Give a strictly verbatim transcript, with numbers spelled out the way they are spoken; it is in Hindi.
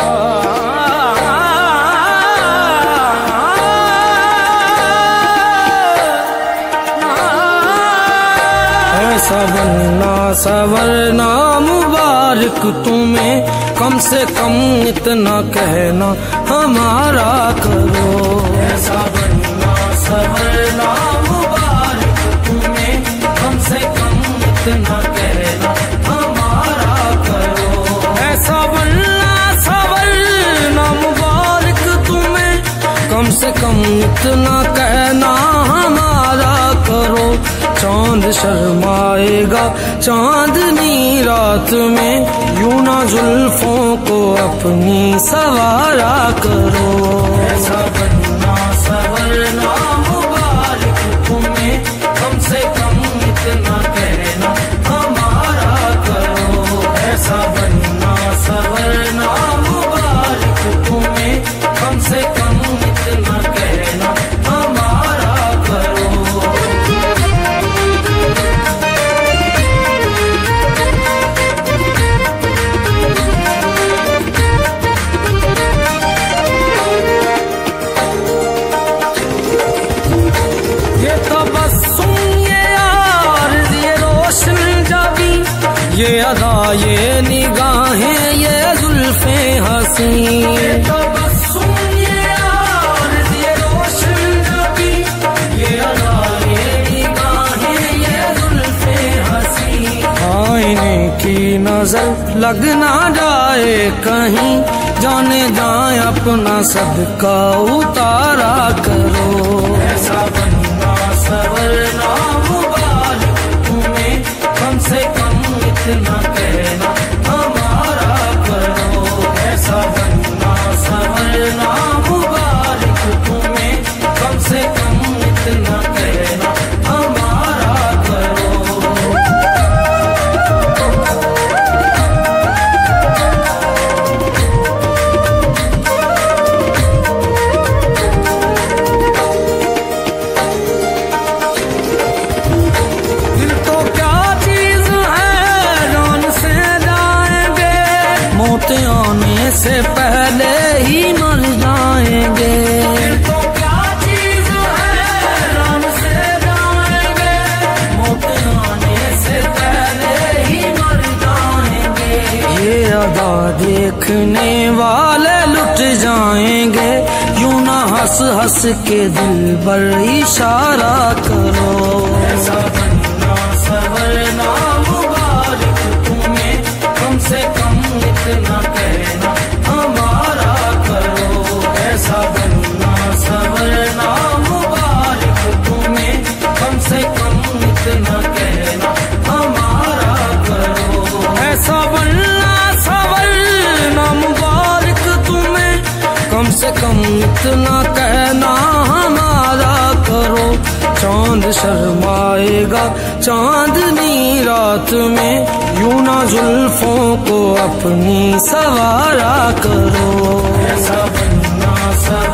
ऐसा बनना सवरना मुबारक तुम्हें, कम से कम इतना कहना हमारा करो। ऐसा बनना सवरना मुबारक तुम्हें, कम से कम इतना कहना हमारा करो। ऐसा बनना सवरना मुबारक तुम्हें, कम से कम इतना कहना हमारा करो। चांद शर्माएगा चांदनी रात में, यूं ना जुल्फों को अपनी सवारा करो। ऐसा बनना सवरना मुबारक तुम्हें, कम से कम इतना कहना हमारा करो। ऐसा बनना सवरना मुबारक तुम्हें, कम से कम इतना कहना हमारा करो। ये अदा ये निगाहें ये जुल्फे हंसी, ये तबस्सुम ये आरज़ ये रोशन नबी, ये अदा ये निगाहें ये जुल्फे हंसी। आईने की नजर लग ना जाए कहीं, जाने जाए अपना सदका उतारा करो। ऐसा बनना सवरना मुबारक तुम्हें, कम से कम इतना कहना हमारा करो। ऐसा बनना सवरना मुबारक तुम्हें, कम से कम इतना कहना हमारा करो। आने से पहले ही मर जाएंगे, तो क्या चीज है राम से जाएंगे। मौत आने से पहले ही मर जाएंगे, ये अदा देखने वाले लुट जाएंगे। यूं ना हंस हंस के दिल पर इशारा करो। ऐसा बनना सवरना मुबारक तुम्हें, कम से कम इतना कहना हमारा करो। ऐसा बनना सवरना मुबारक तुम्हें, कम से कम इतना कहना हमारा करो। ऐसा बनना सवरना मुबारक तुम्हें, कम से कम इतना कहना हमारा करो। चांद शर्माएगा चांदनी रात में, यूं ना जुल्फों को अपनी सवारा करो। ऐसा बनना